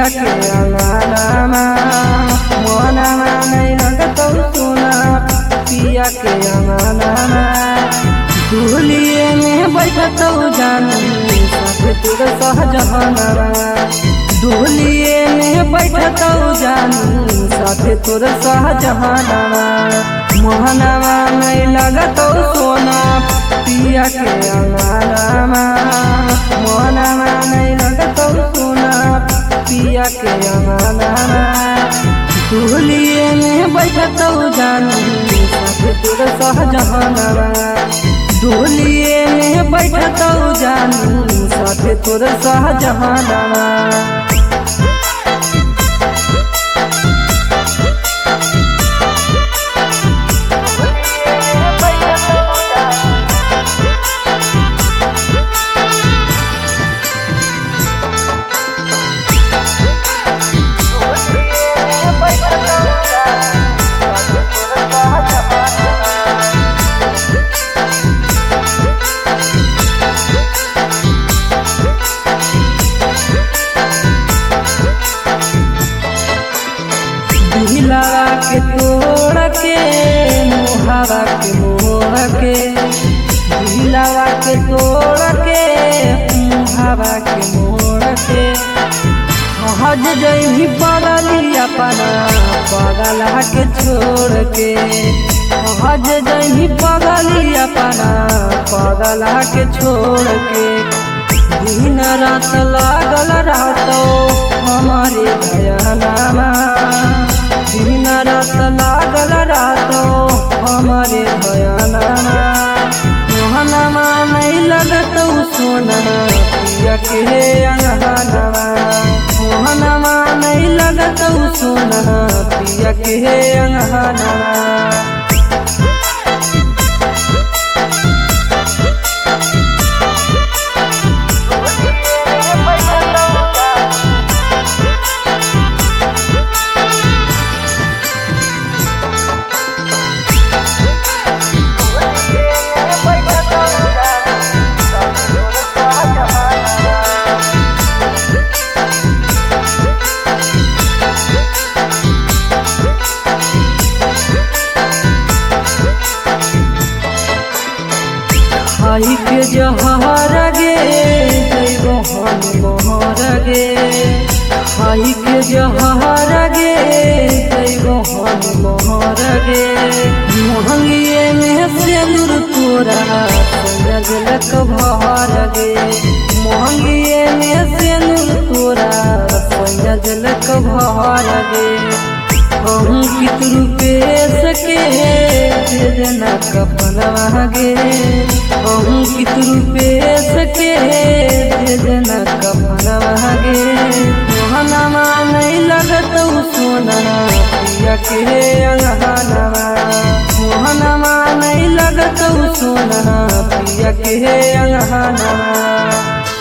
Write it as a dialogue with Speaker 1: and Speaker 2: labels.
Speaker 1: पिया के अंगनामा मोहनामा नहीं लगतौ सोना पिया के अंगनामा दुहलिए में बैठतौ जानू साथे तोर सहजहानामा दुहलिए में बैठतौ जानू साथे तोर सहजहानामा मोहनामा नहीं लगतौ सोना पिया के अंगनामा मोहनामा नहीं लगतौ सोना पिया के अंगनामा दुहलिए में बैठतौ जानू साथे तोर सहजहानामा दुहलिए में बैठतौ जानू साथे तोर सहजहानामा दिलावा के तोड़ के मोहावा के मोह के दिलावा के तोड़ के मोहावा के मोड़ के हज जही पगली अपना पगला के छोड़ के हज जही पगली अपना पगला के छोड़ के दिन रात लागल रहतो हमारे भयानामा दिन रात लागल रहतो हमारे भयानामा मोहनामा नहीं लगतौ सोना पिया के अंगनामा मोहनामा नहीं लगतौ सोना पिया के अंगनामा खाई के जहर गे जैबो हम मोहर गे खाई के जहर गे जैबो हम मोहर गे मोहंगिए में सिंदूर तोरा सजलक भर गे मोहंगिए में सिंदूर तोरा सजलक भर गे कहूँ कितरू पे सके दे देना कपनवा गे कहूँ कितरू पे सके दे देना कपनवा गे मोहनामा नहीं लगतौ सोना पिया के अंगनामा मोहनामा नहीं लगतौ सोना पिया के अंगनामा